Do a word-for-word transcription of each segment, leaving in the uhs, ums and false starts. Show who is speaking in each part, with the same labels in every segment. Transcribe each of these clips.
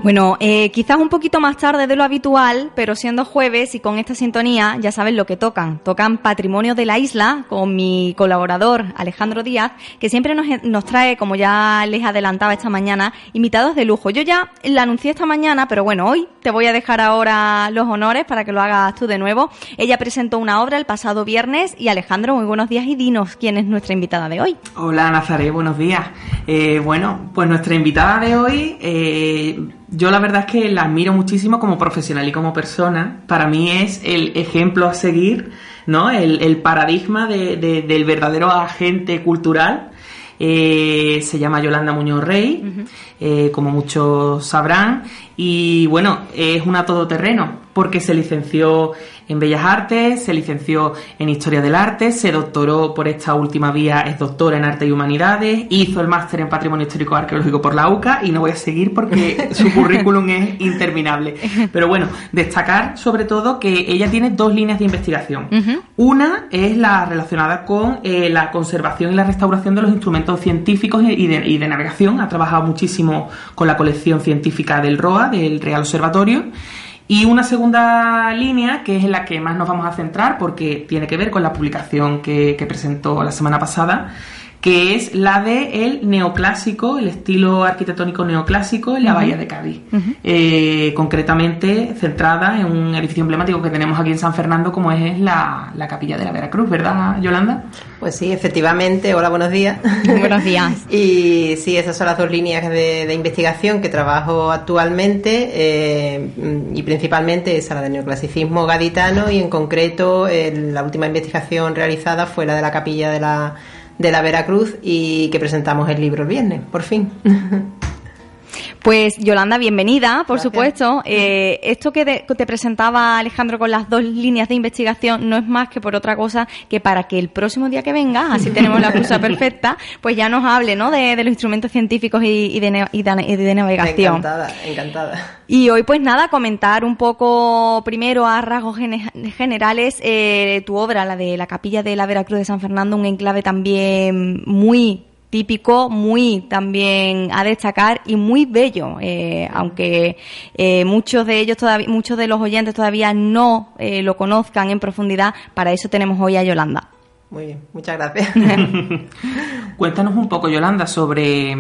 Speaker 1: Bueno, eh, quizás un poquito más tarde de lo habitual, pero siendo jueves y con esta sintonía, ya saben lo que tocan. Tocan Patrimonio de la Isla con mi colaborador Alejandro Díaz, que siempre nos, nos trae, como ya les adelantaba esta mañana, invitados de lujo. Yo ya la anuncié esta mañana, pero bueno, hoy te voy a dejar ahora los honores para que lo hagas tú de nuevo. Ella presentó una obra el pasado viernes y Alejandro, muy buenos días y dinos quién es nuestra invitada de hoy.
Speaker 2: Hola Nazaret, buenos días. Eh, bueno, pues nuestra invitada de hoy... Eh, Yo la verdad es que la admiro muchísimo como profesional y como persona. Para mí es el ejemplo a seguir, ¿no? El, el paradigma de, de, del verdadero agente cultural. Eh, se llama Yolanda Muñoz Rey, uh-huh. eh, como muchos sabrán. Y bueno, es una todoterreno porque se licenció en Bellas Artes, se licenció en Historia del Arte, se doctoró por esta última vía, es doctora en Arte y Humanidades, hizo el máster en Patrimonio Histórico Arqueológico por la U C A y no voy a seguir porque su currículum es interminable. Pero bueno, destacar sobre todo que ella tiene dos líneas de investigación. Uh-huh. Una es la relacionada con eh, la conservación y la restauración de los instrumentos científicos y de, y de navegación. Ha trabajado muchísimo con la colección científica del R O A, del Real Observatorio. Y una segunda línea, que es en la que más nos vamos a centrar, porque tiene que ver con la publicación que, que presentó la semana pasada, que es la de el neoclásico, el estilo arquitectónico neoclásico en la uh-huh. Bahía de Cádiz. Uh-huh. Eh, concretamente centrada en un edificio emblemático que tenemos aquí en San Fernando, como es la, la Capilla de la Veracruz, ¿verdad, Yolanda?
Speaker 3: Pues sí, efectivamente. Hola, buenos días.
Speaker 1: Buenos días.
Speaker 3: Y sí, esas son las dos líneas de, de investigación que trabajo actualmente, eh, y principalmente esa, la del neoclasicismo gaditano, y en concreto eh, la última investigación realizada fue la de la Capilla de la de la Veracruz, y que presentamos el libro el viernes, por fin.
Speaker 1: Pues Yolanda, bienvenida, por Gracias. Supuesto. Eh, esto que, de, que te presentaba Alejandro con las dos líneas de investigación no es más que por otra cosa que para que el próximo día que vengas, así tenemos la excusa perfecta, pues ya nos hable, ¿no?, de, de los instrumentos científicos y, y, de, y, de, y de navegación.
Speaker 3: Encantada, encantada.
Speaker 1: Y hoy pues nada, comentar un poco primero a rasgos gene, generales eh, tu obra, la de la Capilla de la Veracruz de San Fernando, un enclave también muy típico, muy también a destacar y muy bello, eh, aunque eh, muchos de ellos todavía, muchos de los oyentes todavía no eh, lo conozcan en profundidad. Para eso tenemos hoy a Yolanda.
Speaker 3: Muy bien, muchas gracias.
Speaker 2: Cuéntanos un poco, Yolanda, sobre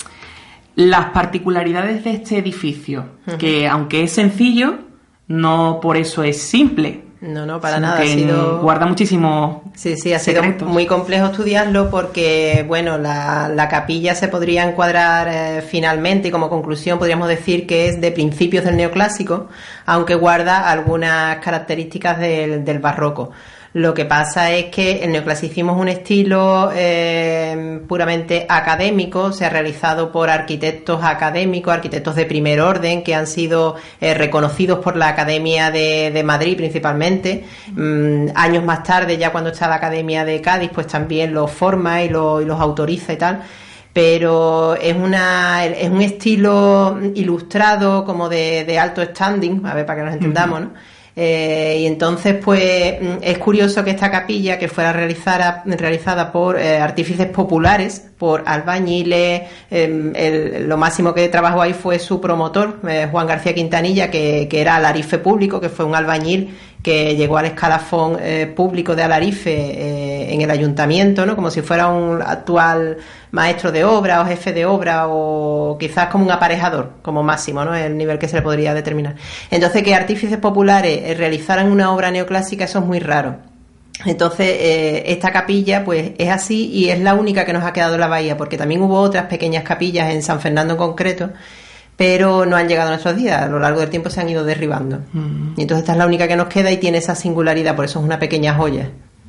Speaker 2: las particularidades de este edificio, uh-huh. que aunque es sencillo, no por eso es simple.
Speaker 3: No, no, para nada. Ha sido...
Speaker 2: Guarda muchísimo.
Speaker 3: Sí, sí, ha
Speaker 2: secretos.
Speaker 3: sido muy complejo estudiarlo porque, bueno, la, la capilla se podría encuadrar eh, finalmente, y como conclusión podríamos decir que es de principios del neoclásico, aunque guarda algunas características del, del barroco. Lo que pasa es que el neoclasicismo es un estilo eh, puramente académico, se ha realizado por arquitectos académicos, arquitectos de primer orden, que han sido eh, reconocidos por la Academia de, de Madrid principalmente. Mm, años más tarde, ya cuando está la Academia de Cádiz, pues también los forma y, lo, y los autoriza y tal. Pero es una es un estilo ilustrado como de, de alto standing, a ver, para que nos entendamos, ¿no? Eh, y entonces pues es curioso que esta capilla, que fuera realizada, realizada por eh, artífices populares, por albañiles, eh, el, lo máximo que trabajó ahí fue su promotor, eh, Juan García Quintanilla, que, que era alarife público, que fue un albañil que llegó al escalafón eh, público de alarife eh, en el ayuntamiento, ¿no?, como si fuera un actual maestro de obra o jefe de obra, o quizás como un aparejador como máximo, ¿no?, el nivel que se le podría determinar. Entonces, que artífices populares eh, realizaran una obra neoclásica, eso es muy raro. Entonces, eh, esta capilla pues es así, y es la única que nos ha quedado en la bahía, porque también hubo otras pequeñas capillas en San Fernando en concreto, pero no han llegado a nuestros días. A lo largo del tiempo se han ido derribando. Mm. Y entonces esta es la única que nos queda y tiene esa singularidad, por eso es una pequeña joya.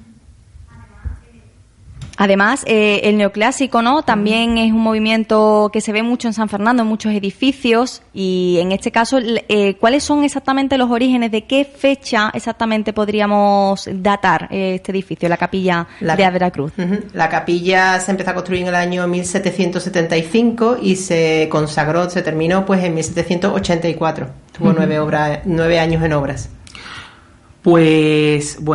Speaker 1: Además, eh, el neoclásico, ¿no?, también es un movimiento que se ve mucho en San Fernando, en muchos edificios, y en este caso, eh, ¿cuáles son exactamente los orígenes? ¿De qué fecha exactamente podríamos datar eh, este edificio, la capilla la, de la Veracruz?
Speaker 3: Uh-huh. La capilla se empezó a construir en el año mil setecientos setenta y cinco y se consagró, se terminó pues en mil setecientos ochenta y cuatro. Tuvo uh-huh. nueve, obras, nueve años en obras.
Speaker 2: Pues bueno,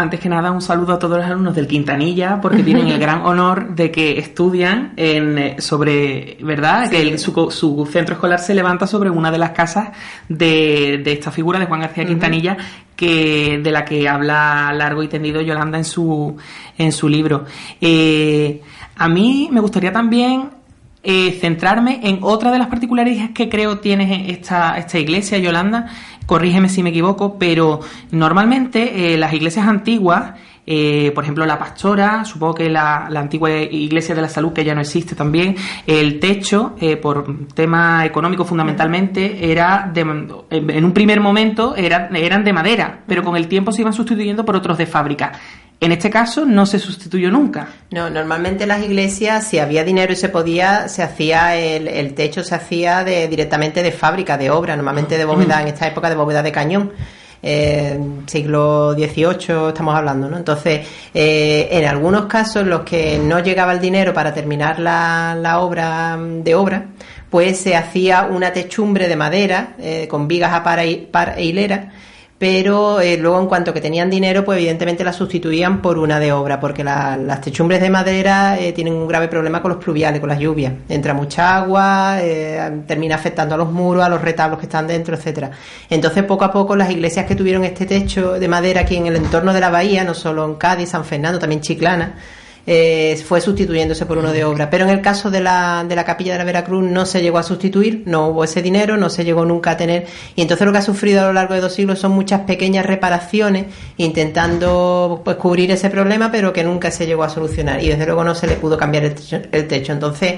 Speaker 2: Antes que nada, un saludo a todos los alumnos del Quintanilla, porque tienen el gran honor de que estudian en, sobre, ¿verdad? Sí. Que el, su, su centro escolar se levanta sobre una de las casas de, de esta figura de Juan García Quintanilla, uh-huh. que de la que habla largo y tendido Yolanda en su, en su libro. Eh, a mí me gustaría también Eh, centrarme en otra de las particularidades que creo tiene esta, esta iglesia, Yolanda, corrígeme si me equivoco, pero normalmente eh, las iglesias antiguas, eh, por ejemplo la Pastora, supongo que la, la antigua iglesia de la Salud, que ya no existe también, el techo, eh, por tema económico fundamentalmente, era de, en un primer momento era, eran de madera, pero con el tiempo se iban sustituyendo por otros de fábrica. En este caso no se sustituyó nunca.
Speaker 3: No, normalmente las iglesias, si había dinero y se podía, se hacía el, el techo se hacía de, directamente de fábrica, de obra, normalmente de bóveda, en esta época de bóveda de cañón. Eh, siglo dieciocho estamos hablando, ¿no? Entonces, eh, en algunos casos, los que no llegaba el dinero para terminar la, la obra de obra, pues se hacía una techumbre de madera eh, con vigas a par e, par e hilera. Pero eh, luego, en cuanto que tenían dinero, pues evidentemente la sustituían por una de obra, porque la, las techumbres de madera eh, tienen un grave problema con los pluviales, con las lluvias. Entra mucha agua, eh, termina afectando a los muros, a los retablos que están dentro, etcétera. Entonces, poco a poco, las iglesias que tuvieron este techo de madera aquí en el entorno de la bahía, no solo en Cádiz, San Fernando, también Chiclana, Eh, fue sustituyéndose por uno de obra, pero en el caso de la, de la capilla de la Veracruz no se llegó a sustituir, no hubo ese dinero, no se llegó nunca a tener, y entonces lo que ha sufrido a lo largo de dos siglos son muchas pequeñas reparaciones intentando pues cubrir ese problema, pero que nunca se llegó a solucionar, y desde luego no se le pudo cambiar el techo, el techo. Entonces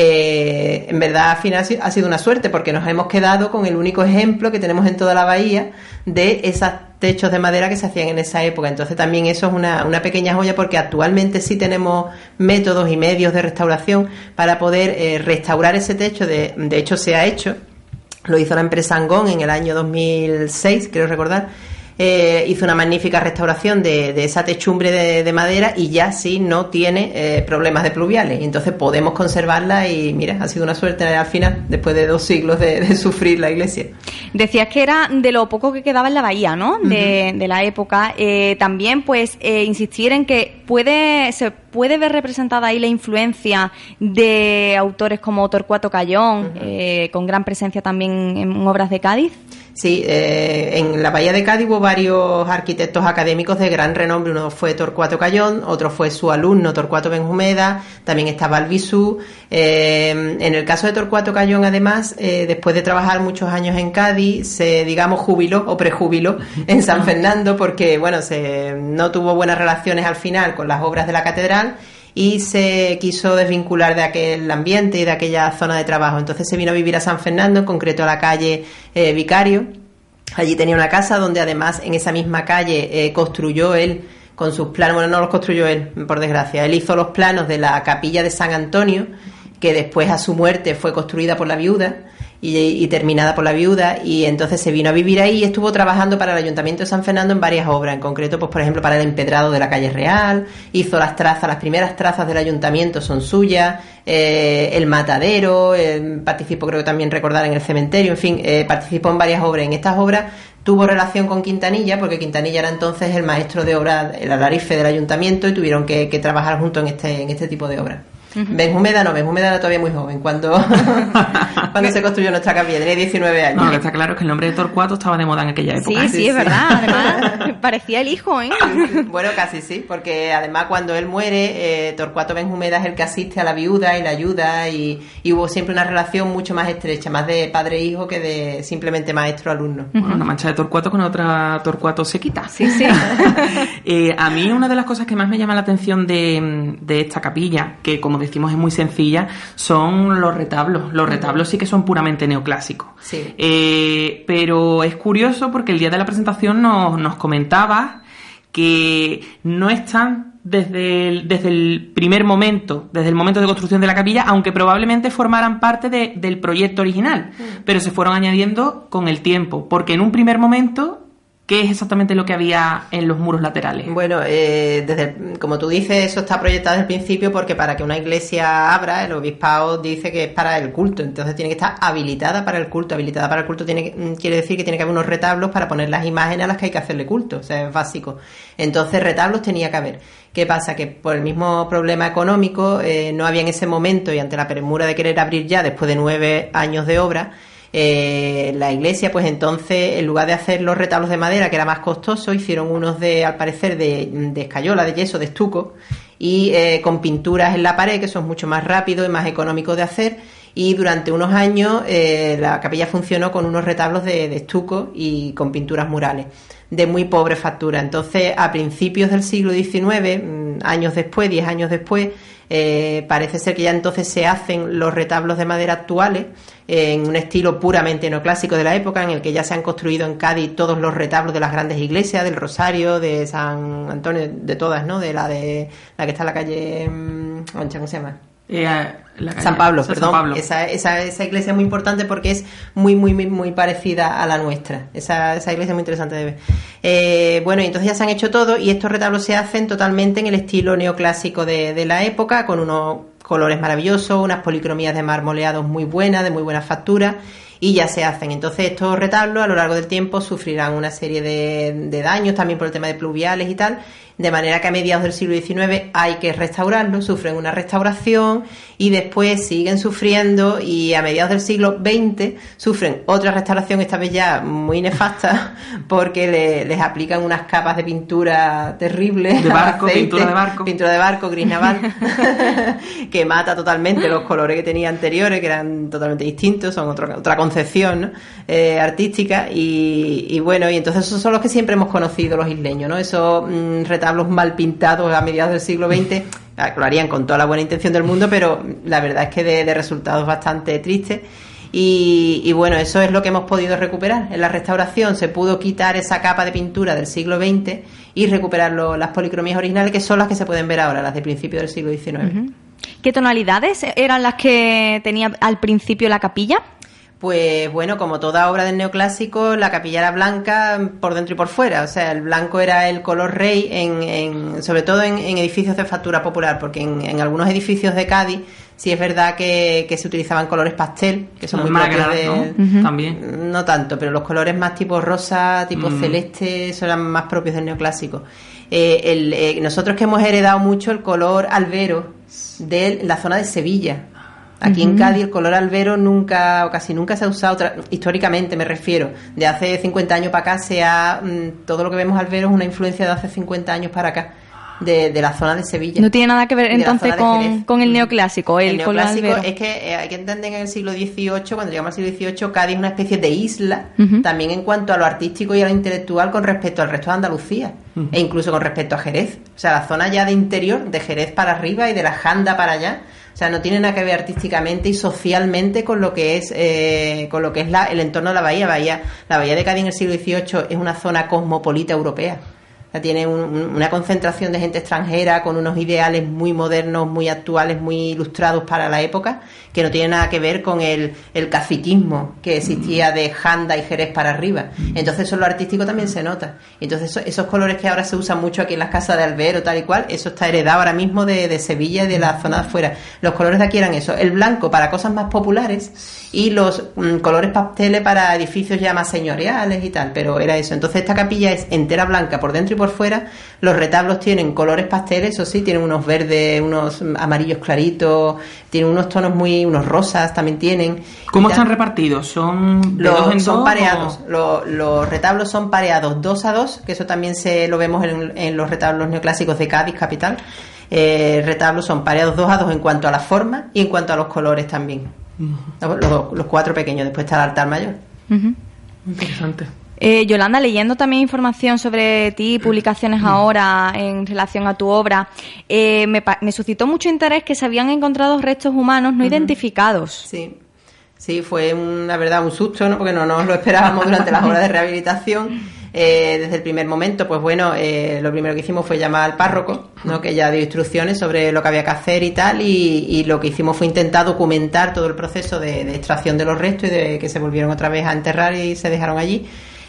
Speaker 3: eh, en verdad al final ha sido una suerte, porque nos hemos quedado con el único ejemplo que tenemos en toda la bahía de esas techos de madera que se hacían en esa época. Entonces también eso es una, una pequeña joya, porque actualmente sí tenemos métodos y medios de restauración para poder eh, restaurar ese techo. De, de hecho se ha hecho, lo hizo la empresa Angón en el año dos mil seis, creo recordar. Eh, hizo una magnífica restauración de, de esa techumbre de, de madera, y ya sí no tiene eh, problemas de pluviales, y entonces podemos conservarla, y mira, ha sido una suerte al final, después de dos siglos de, de sufrir la iglesia.
Speaker 1: Decías que era de lo poco que quedaba en la bahía, ¿no? De, uh-huh. de la época. Eh, también, pues, eh, insistir en que puede se puede ver representada ahí la influencia de autores como Torcuato Cayón, uh-huh. eh, con gran presencia también en obras de Cádiz.
Speaker 3: Sí, eh, en la bahía de Cádiz hubo varios arquitectos académicos de gran renombre. Uno fue Torcuato Cayón, otro fue su alumno Torcuato Benjumeda, también estaba Albizú. Eh, en el caso de Torcuato Cayón, además, eh, después de trabajar muchos años en Cádiz, se, digamos, jubiló o prejubiló en San Fernando, porque, bueno, se, no tuvo buenas relaciones al final con las obras de la catedral, y se quiso desvincular de aquel ambiente y de aquella zona de trabajo. Entonces se vino a vivir a San Fernando, en concreto a la calle eh, Vicario. Allí tenía una casa donde además en esa misma calle eh, construyó él con sus planos, bueno, no los construyó él, por desgracia, él hizo los planos de la capilla de San Antonio, que después a su muerte fue construida por la viuda y, y terminada por la viuda, y entonces se vino a vivir ahí y estuvo trabajando para el Ayuntamiento de San Fernando en varias obras, en concreto, pues por ejemplo para el empedrado de la calle Real, hizo las trazas, las primeras trazas del Ayuntamiento son suyas, eh, el matadero, eh, participó, creo que también recordar, en el cementerio, en fin, eh, participó en varias obras. En estas obras tuvo relación con Quintanilla, porque Quintanilla era entonces el maestro de obra, el alarife del Ayuntamiento, y tuvieron que, que trabajar juntos en este, en este tipo de obras. Uh-huh. Benjumeda no, Benjumeda era todavía muy joven cuando, cuando se construyó nuestra capilla, tenía diecinueve años.
Speaker 2: No, lo que está claro es que el nombre de Torcuato estaba de moda en aquella época.
Speaker 1: Sí, sí, sí, es verdad, además parecía el hijo, ¿eh?
Speaker 3: Bueno, casi sí, porque además cuando él muere, eh, Torcuato Benjumeda es el que asiste a la viuda y la ayuda, y, y hubo siempre una relación mucho más estrecha, más de padre-hijo que de simplemente maestro-alumno.
Speaker 2: Bueno, una mancha de Torcuato con otra Torcuato sequita.
Speaker 1: Sí, sí.
Speaker 2: eh, a mí una de las cosas que más me llama la atención de, de esta capilla, que como decimos es muy sencilla, son los retablos. Los retablos sí que son puramente neoclásicos.
Speaker 3: Sí.
Speaker 2: Eh, pero es curioso porque el día de la presentación nos, nos comentaba que no están desde el, desde el primer momento, desde el momento de construcción de la capilla, aunque probablemente formaran parte de, del proyecto original, mm. pero se fueron añadiendo con el tiempo, porque en un primer momento ¿Qué es exactamente lo que había en los muros laterales?
Speaker 3: Bueno, eh, desde, como tú dices, eso está proyectado desde el principio porque para que una iglesia abra, el obispado dice que es para el culto, entonces tiene que estar habilitada para el culto. Habilitada para el culto tiene que, quiere decir que tiene que haber unos retablos para poner las imágenes a las que hay que hacerle culto, o sea, es básico. Entonces retablos tenía que haber. ¿Qué pasa? Que por el mismo problema económico eh, no había en ese momento, y ante la premura de querer abrir ya después de nueve años de obra, Eh, la iglesia, pues entonces, en lugar de hacer los retablos de madera, que era más costoso, hicieron unos de, al parecer, de, de escayola, de yeso, de estuco, y eh, con pinturas en la pared, que son mucho más rápidos y más económicos de hacer, y durante unos años eh, la capilla funcionó con unos retablos de, de estuco y con pinturas murales, de muy pobre factura. Entonces, a principios del siglo diecinueve, años después, diez años después, eh, parece ser que ya entonces se hacen los retablos de madera actuales, en un estilo puramente neoclásico de la época, en el que ya se han construido en Cádiz todos los retablos de las grandes iglesias, del Rosario, de San Antonio, de todas, ¿no? De la de la que está en la calle, ¿cómo se llama?
Speaker 2: Eh, la calle,
Speaker 3: San Pablo,
Speaker 2: San
Speaker 3: perdón.
Speaker 2: Pablo.
Speaker 3: Esa, esa, esa iglesia es muy importante porque es muy, muy, muy, muy parecida a la nuestra. Esa, esa iglesia es muy interesante de ver. Eh, bueno, entonces ya se han hecho todo y estos retablos se hacen totalmente en el estilo neoclásico de, de la época, con unos colores maravillosos, unas policromías de marmoleados muy buenas, de muy buena factura, y ya se hacen. Entonces estos retablos a lo largo del tiempo sufrirán una serie de, de daños, también por el tema de pluviales y tal, de manera que a mediados del siglo diecinueve hay que restaurarlos, sufren una restauración y después siguen sufriendo, y a mediados del siglo veinte sufren otra restauración, esta vez ya muy nefasta, porque le, les aplican unas capas de pintura terribles,
Speaker 2: de barco,
Speaker 3: aceite,
Speaker 2: pintura de barco,
Speaker 3: pintura de barco, gris naval, que mata totalmente los colores que tenía anteriores, que eran totalmente distintos, son otra, otra concepción, ¿no? eh, artística, y, y bueno, y entonces esos son los que siempre hemos conocido los isleños, ¿no? Esos mmm, retablos mal pintados a mediados del siglo veinte, lo harían con toda la buena intención del mundo, pero la verdad es que de, de resultados bastante tristes. Y, y bueno, eso es lo que hemos podido recuperar. En la restauración se pudo quitar esa capa de pintura del siglo veinte y recuperar lo, las policromías originales, que son las que se pueden ver ahora, las de principio del siglo diecinueve.
Speaker 1: Uh-huh. ¿Qué tonalidades eran las que tenía al principio la capilla?
Speaker 3: Pues bueno, como toda obra del neoclásico, la capilla era blanca por dentro y por fuera. O sea, el blanco era el color rey, en, en sobre todo en, en edificios de factura popular, porque en, en algunos edificios de Cádiz sí es verdad que, que se utilizaban colores pastel, que son muy propios de...
Speaker 2: ¿no? Uh-huh. También.
Speaker 3: No tanto, pero los colores más tipo rosa, tipo mm. celeste, son los más propios del neoclásico. Eh, el, eh, nosotros que hemos heredado mucho el color albero de la zona de Sevilla. Aquí uh-huh. en Cádiz el color albero nunca o casi nunca se ha usado, tra- históricamente me refiero, de hace cincuenta años para acá se ha, mmm, todo lo que vemos albero es una influencia de hace cincuenta años para acá, de, de la zona de Sevilla.
Speaker 1: No tiene nada que ver entonces con, con el neoclásico, el,
Speaker 3: el
Speaker 1: color
Speaker 3: neoclásico
Speaker 1: albero.
Speaker 3: Es que eh, hay que entender que en el siglo dieciocho, cuando llegamos al siglo dieciocho, Cádiz es una especie de isla,
Speaker 1: uh-huh.
Speaker 3: también en cuanto a lo artístico y a lo intelectual con respecto al resto de Andalucía, uh-huh. e incluso con respecto a Jerez. O sea, la zona ya de interior, de Jerez para arriba y de la Janda para allá, o sea, no tiene nada que ver artísticamente y socialmente con lo que es eh, con lo que es la, el entorno de la bahía. bahía. La bahía de Cádiz en el siglo dieciocho es una zona cosmopolita europea. O sea, tiene un, una concentración de gente extranjera con unos ideales muy modernos, muy actuales, muy ilustrados para la época, que no tiene nada que ver con el, el caciquismo que existía de Janda y Jerez para arriba. Entonces eso en lo artístico también se nota. Entonces eso, esos colores que ahora se usan mucho aquí en las casas de albero, tal y cual, eso está heredado ahora mismo de, de Sevilla y de la zona de afuera. Los colores de aquí eran eso, el blanco para cosas más populares y los mm, colores pasteles para edificios ya más señoriales y tal, pero era eso. Entonces esta capilla es entera blanca por dentro y por fuera. Los retablos tienen colores pasteles, eso sí, tienen unos verdes, unos amarillos claritos, tienen unos tonos muy, unos rosas también tienen.
Speaker 2: ¿Cómo están repartidos? ¿Son de
Speaker 3: los,
Speaker 2: dos en
Speaker 3: son
Speaker 2: dos,
Speaker 3: pareados?
Speaker 2: O...
Speaker 3: Los, los retablos son pareados dos a dos, que eso también se lo vemos en, en los retablos neoclásicos de Cádiz capital. Eh, retablos son pareados dos a dos en cuanto a la forma y en cuanto a los colores también. Uh-huh. Los, los, los cuatro pequeños, después está el altar mayor.
Speaker 1: Uh-huh.
Speaker 2: Interesante.
Speaker 1: Eh, Yolanda, leyendo también información sobre ti, publicaciones ahora en relación a tu obra, eh, me, me suscitó mucho interés que se habían encontrado restos humanos no uh-huh. identificados.
Speaker 3: Sí, sí, fue una verdad un susto, ¿no? Porque no nos lo esperábamos durante las obras de rehabilitación. Eh, desde el primer momento, pues bueno, eh, lo primero que hicimos fue llamar al párroco, ¿no? Que ya dio instrucciones sobre lo que había que hacer y tal, y, y lo que hicimos fue intentar documentar todo el proceso de, de extracción de los restos y de que se volvieron otra vez a enterrar y se dejaron allí.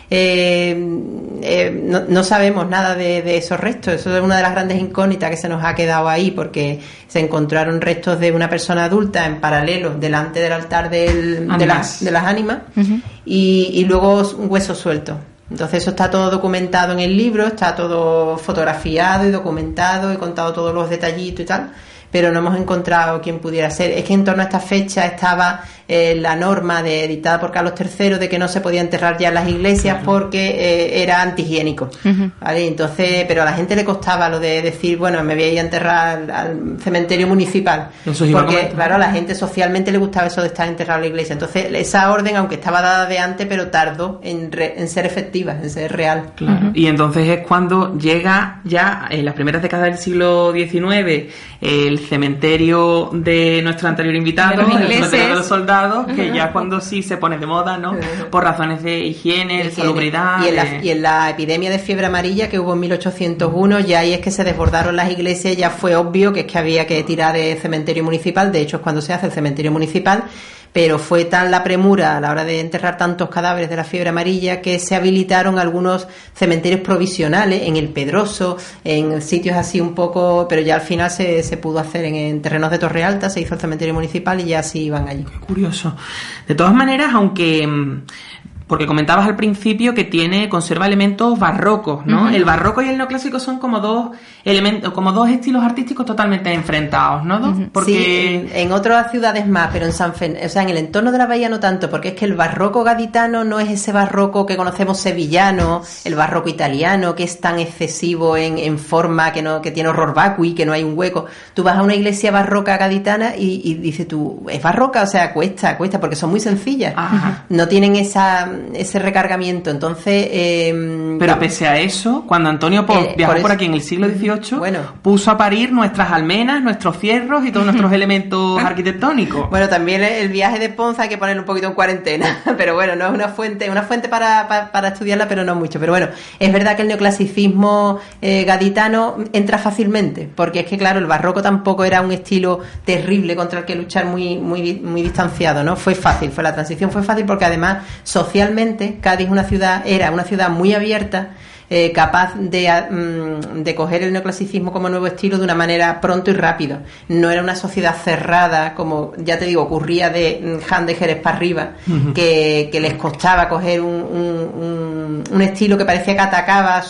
Speaker 3: Eh, eh, no, no sabemos nada de, de esos restos. Eso es una de las grandes incógnitas que se nos ha quedado ahí, porque se encontraron restos de una persona adulta en paralelo delante del altar del, de, las, de las ánimas, uh-huh. y, y luego un hueso suelto. Entonces eso está todo documentado en el libro, está todo fotografiado y documentado, he contado todos los detallitos y tal, pero no hemos encontrado quién pudiera ser. Es que en torno a esta fecha estaba eh, la norma de, dictada por Carlos tercero de que no se podía enterrar ya en las iglesias, uh-huh. porque eh, era antihigiénico, uh-huh. ¿vale? Entonces, pero a la gente le costaba lo de decir, bueno, me voy a ir a enterrar al, al cementerio municipal, porque claro, a la gente socialmente le gustaba eso de estar enterrado en la iglesia. Entonces esa orden, aunque estaba dada de antes, pero tardó en, re, en ser efectiva, en ser real.
Speaker 2: Claro. Uh-huh. Y entonces es cuando llega ya en las primeras décadas del siglo diecinueve el cementerio de nuestro anterior invitado, el cementerio de los soldados, que ya cuando sí se pone de moda, ¿no? Por razones de higiene, de salubridad.
Speaker 3: Y en,
Speaker 2: de...
Speaker 3: la, y en la epidemia de fiebre amarilla que hubo en mil ochocientos uno, ya ahí es que se desbordaron las iglesias, ya fue obvio que es que había que tirar el cementerio municipal. De hecho es cuando se hace el cementerio municipal, pero fue tal la premura a la hora de enterrar tantos cadáveres de la fiebre amarilla que se habilitaron algunos cementerios provisionales en el Pedroso, en sitios así un poco, pero ya al final se, se pudo hacer en, en terrenos de Torre Alta, se hizo el cementerio municipal y ya sí iban allí.
Speaker 2: Qué curioso. De todas maneras, aunque... porque comentabas al principio que tiene, conserva elementos barrocos, ¿no? Uh-huh. El barroco y el neoclásico son como dos elementos, como dos estilos artísticos totalmente enfrentados, ¿no? Uh-huh.
Speaker 3: Porque sí, en, en otras ciudades más, pero en San Fen- o sea, en el entorno de la bahía no tanto, porque es que el barroco gaditano no es ese barroco que conocemos sevillano, el barroco italiano, que es tan excesivo en, en forma, que no, que tiene horror vacui, que no hay un hueco. Tú vas a una iglesia barroca gaditana y, y dices tú, es barroca, o sea, cuesta, cuesta, porque son muy sencillas. Ajá. No tienen esa ese recargamiento, entonces eh,
Speaker 2: pero no. Pese a eso, cuando Antonio Pons eh, viajó por, por aquí en el siglo dieciocho, bueno, puso a parir nuestras almenas, nuestros fierros y todos nuestros elementos arquitectónicos.
Speaker 3: Bueno, también el viaje de Pons hay que ponerlo un poquito en cuarentena, pero bueno, no es una fuente, una fuente para, para, para estudiarla, pero no mucho. Pero bueno, es verdad que el neoclasicismo eh, gaditano entra fácilmente, porque es que claro, el barroco tampoco era un estilo terrible contra el que luchar, muy, muy, muy distanciado, ¿no? Fue fácil, fue la transición fue fácil porque además social Cádiz una ciudad era una ciudad muy abierta, eh, capaz de, um, de coger el neoclasicismo como nuevo estilo de una manera pronto y rápido. No era una sociedad cerrada, como ya te digo, ocurría de Han de Jerez para arriba, uh-huh. que, que les costaba coger un, un, un, un estilo que parecía que atacaba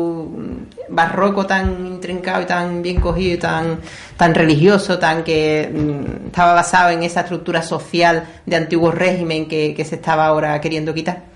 Speaker 3: su barroco tan intrincado y tan bien cogido y tan, tan religioso, tan que um, estaba basado en esa estructura social de antiguo régimen que, que se estaba ahora queriendo quitar.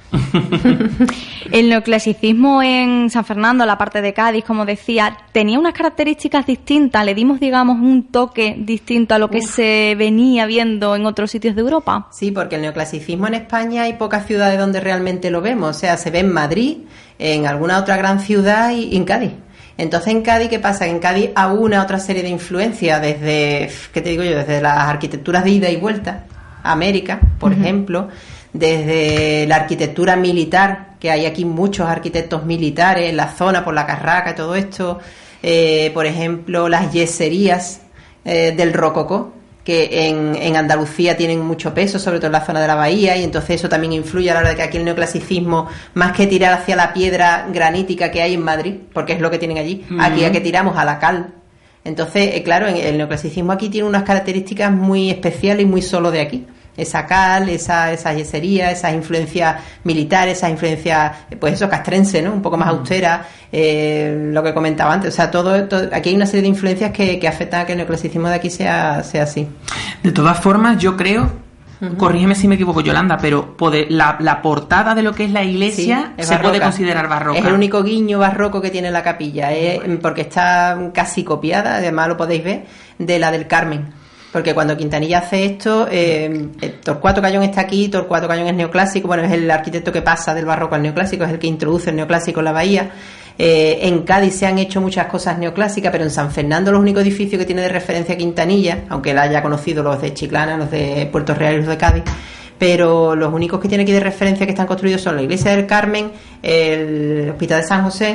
Speaker 1: El neoclasicismo en San Fernando, la parte de Cádiz, como decía, tenía unas características distintas. Le dimos, digamos, un toque distinto a lo que Uf. se venía viendo en otros sitios de Europa.
Speaker 3: Sí, porque el neoclasicismo en España hay pocas ciudades donde realmente lo vemos. O sea, se ve en Madrid, en alguna otra gran ciudad y en Cádiz. Entonces, en Cádiz, ¿qué pasa? En Cádiz hay una otra serie de influencias desde, ¿qué te digo yo? Desde las arquitecturas de ida y vuelta, América, por uh-huh. ejemplo, desde la arquitectura militar, que hay aquí muchos arquitectos militares en la zona, por la Carraca y todo esto, eh, por ejemplo, las yeserías eh, del rococó, que en, en Andalucía tienen mucho peso, sobre todo en la zona de la bahía, y entonces eso también influye a la hora de que aquí el neoclasicismo, más que tirar hacia la piedra granítica que hay en Madrid, porque es lo que tienen allí, uh-huh. aquí a que tiramos a la cal. Entonces, eh, claro, el neoclasicismo aquí tiene unas características muy especiales y muy solo de aquí. Esa cal, esa, esa yesería, esas influencias militares, esas influencias, pues eso, castrense, ¿no? Un poco más austera, eh, lo que comentaba antes. O sea, todo, todo aquí hay una serie de influencias que, que afectan a que el neoclasicismo de aquí sea, sea así.
Speaker 2: De todas formas, yo creo, uh-huh. corrígeme si me equivoco, Yolanda, pero poder, la, la portada de lo que es la iglesia sí, se barroca. Puede considerar barroca.
Speaker 3: Es el único guiño barroco que tiene la capilla, eh, porque está casi copiada, además lo podéis ver, de la del Carmen. Porque cuando Quintanilla hace esto, eh, Torcuato Cayón está aquí, Torcuato Cayón es neoclásico, bueno, es el arquitecto que pasa del barroco al neoclásico, es el que introduce el neoclásico en la bahía. Eh, en Cádiz se han hecho muchas cosas neoclásicas, pero en San Fernando los únicos edificios que tiene de referencia Quintanilla, aunque él haya conocido los de Chiclana, los de Puerto Real y los de Cádiz, pero los únicos que tiene aquí de referencia que están construidos son la iglesia del Carmen, el Hospital de San José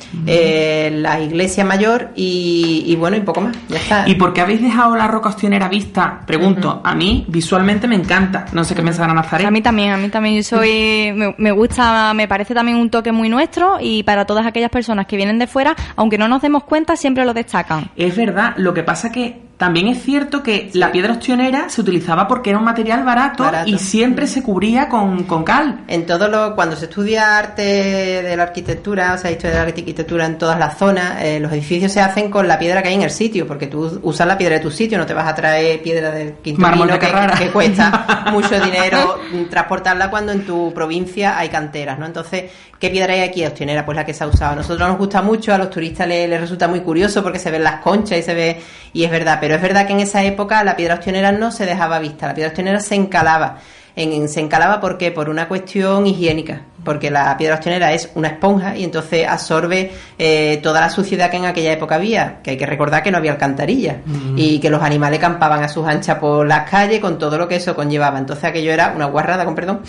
Speaker 3: uh-huh. eh, la iglesia mayor y, y bueno, y poco más, ya está.
Speaker 2: ¿Y por qué habéis dejado la roca ostionera vista? Pregunto, uh-huh. a mí visualmente me encanta, no sé qué pensará Nazaret.
Speaker 1: A mí también, a mí también, yo soy, me, me gusta, me parece también un toque muy nuestro y para todas aquellas personas que vienen de fuera, aunque no nos demos cuenta, siempre lo destacan.
Speaker 2: Es verdad, lo que pasa que también es cierto que sí. la piedra ostionera se utilizaba porque era un material barato, barato. y siempre se cubría con, con cal.
Speaker 3: En todo lo, cuando se estudia arte de la arquitectura, o sea, historia de la arquitectura en todas las zonas, eh, los edificios se hacen con la piedra que hay en el sitio, porque tú usas la piedra de tu sitio, no te vas a traer piedra del Quinto Pino, que, que cuesta mucho dinero transportarla cuando en tu provincia hay canteras, ¿no? Entonces, ¿qué piedra hay aquí? Ostionera, pues la que se ha usado. A nosotros nos gusta mucho, a los turistas les, les resulta muy curioso porque se ven las conchas y se ve, y es verdad, pero es verdad que en esa época la piedra ostionera no se dejaba vista, la piedra ostionera se encalaba. En, en, se encalaba ¿por qué? Por una cuestión higiénica, porque la piedra ostionera es una esponja y entonces absorbe eh, toda la suciedad que en aquella época había, que hay que recordar que no había alcantarilla mm. y que los animales campaban a sus anchas por las calles con todo lo que eso conllevaba, entonces aquello era una guarrada, con perdón.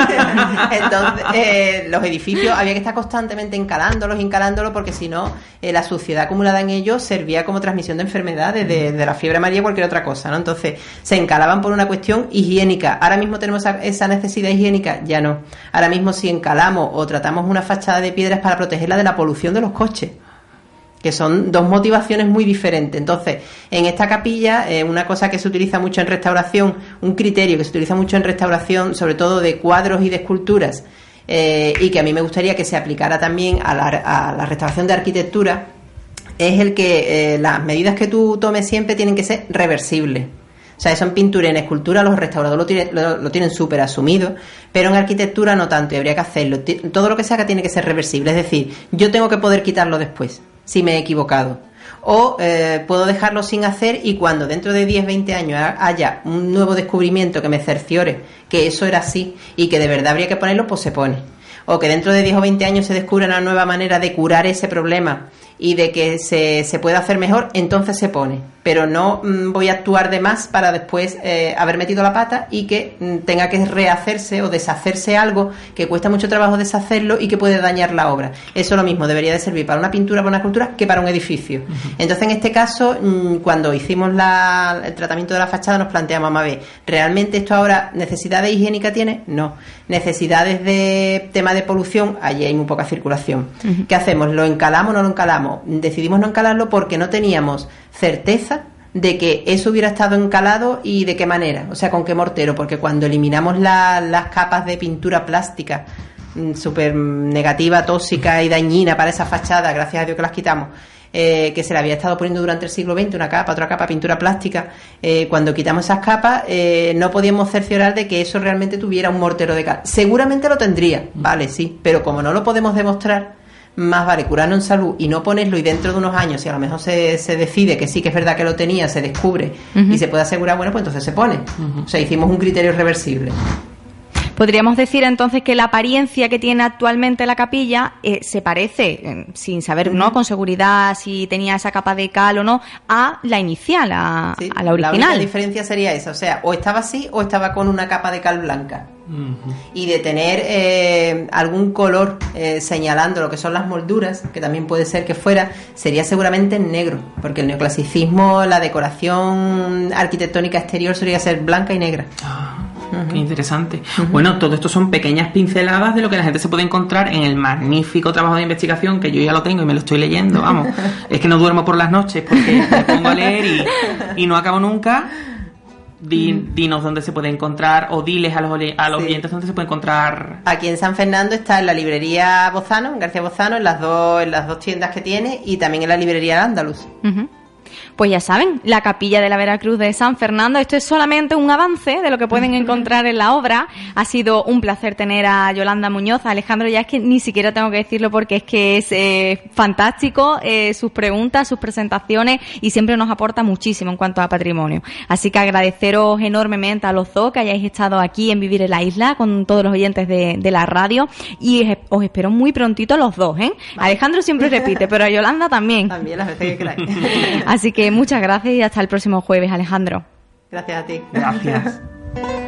Speaker 3: Entonces eh, los edificios había que estar constantemente encalándolos, encalándolos, porque si no eh, la suciedad acumulada en ellos servía como transmisión de enfermedades, de, de la fiebre amarilla o cualquier otra cosa, ¿no? Entonces se encalaban por una cuestión higiénica. Ahora mismo tenemos esa, esa necesidad higiénica, ya no. Ahora mismo si encalamos o tratamos una fachada de piedras para protegerla de la polución de los coches, que son dos motivaciones muy diferentes. Entonces, en esta capilla, eh, una cosa que se utiliza mucho en restauración, un criterio que se utiliza mucho en restauración, sobre todo de cuadros y de esculturas, eh, y que a mí me gustaría que se aplicara también a la, a la restauración de arquitectura, es el que eh, las medidas que tú tomes siempre tienen que ser reversibles. O sea, eso en pintura y en escultura los restauradores lo tienen, lo, lo tienen súper asumido, pero en arquitectura no tanto, y habría que hacerlo. Todo lo que se haga tiene que ser reversible, es decir, yo tengo que poder quitarlo después, si me he equivocado. O eh, puedo dejarlo sin hacer y cuando dentro de diez, veinte años haya un nuevo descubrimiento que me cerciore que eso era así y que de verdad habría que ponerlo, pues se pone. O que dentro de diez o veinte años se descubra una nueva manera de curar ese problema y de que se, se pueda hacer mejor, entonces se pone. Pero no mmm, voy a actuar de más para después eh, haber metido la pata y que mmm, tenga que rehacerse o deshacerse algo que cuesta mucho trabajo deshacerlo y que puede dañar la obra. Eso lo mismo debería de servir para una pintura, para una escultura, que para un edificio. Uh-huh. Entonces, en este caso, mmm, cuando hicimos la, el tratamiento de la fachada, nos planteamos, a ver, ¿realmente esto ahora necesidades higiénicas tiene? No. Necesidades de tema de polución, allí hay muy poca circulación. Uh-huh. ¿Qué hacemos? ¿Lo encalamos o no lo encalamos? Decidimos no encalarlo porque no teníamos certeza de que eso hubiera estado encalado y de qué manera, o sea, con qué mortero, porque cuando eliminamos la, las capas de pintura plástica súper negativa, tóxica y dañina para esa fachada, gracias a Dios que las quitamos, eh, que se le había estado poniendo durante el siglo veinte, una capa, otra capa, pintura plástica, eh, cuando quitamos esas capas eh, no podíamos cerciorar de que eso realmente tuviera un mortero de cal. Seguramente lo tendría, vale, sí, pero como no lo podemos demostrar, más vale curarnos en salud y no ponerlo, y dentro de unos años si a lo mejor se, se decide que sí que es verdad que lo tenía, se descubre uh-huh. y se puede asegurar, bueno, pues entonces se pone. Uh-huh. O sea, hicimos un criterio reversible.
Speaker 1: Podríamos decir entonces que la apariencia que tiene actualmente la capilla eh, se parece, eh, sin saber no con seguridad si tenía esa capa de cal o no, a la inicial, a, sí, a la original.
Speaker 3: La única diferencia sería esa, o sea, o estaba así o estaba con una capa de cal blanca. Uh-huh. Y de tener eh, algún color eh, señalando lo que son las molduras, que también puede ser que fuera, sería seguramente en negro, porque el neoclasicismo, la decoración arquitectónica exterior solía ser blanca y negra.
Speaker 2: Ah. Uh-huh. Qué interesante. Uh-huh. Bueno, todo esto son pequeñas pinceladas de lo que la gente se puede encontrar en el magnífico trabajo de investigación que yo ya lo tengo y me lo estoy leyendo, vamos. Es que no duermo por las noches porque me pongo a leer y, y no acabo nunca. Di, dinos dónde se puede encontrar, o diles a los, a los sí. oyentes dónde se puede encontrar.
Speaker 3: Aquí en San Fernando está en la librería Bozano, en García Bozano, en las dos, en las dos tiendas que tiene, y también en la librería Andaluz.
Speaker 1: Uh-huh. Pues ya saben, la Capilla de la Veracruz de San Fernando. Esto es solamente un avance de lo que pueden encontrar en la obra. Ha sido un placer tener a Yolanda Muñoz. A Alejandro ya es que ni siquiera tengo que decirlo porque es que es eh, fantástico eh, sus preguntas, sus presentaciones, y siempre nos aporta muchísimo en cuanto a patrimonio. Así que agradeceros enormemente a los dos que hayáis estado aquí en Vivir en la Isla con todos los oyentes de, de la radio, y os espero muy prontito a los dos, ¿eh? Vale. Alejandro siempre repite, pero a Yolanda también.
Speaker 3: También las veces que queráis.
Speaker 1: Así que muchas gracias y hasta el próximo jueves, Alejandro.
Speaker 3: Gracias a ti.
Speaker 2: Gracias.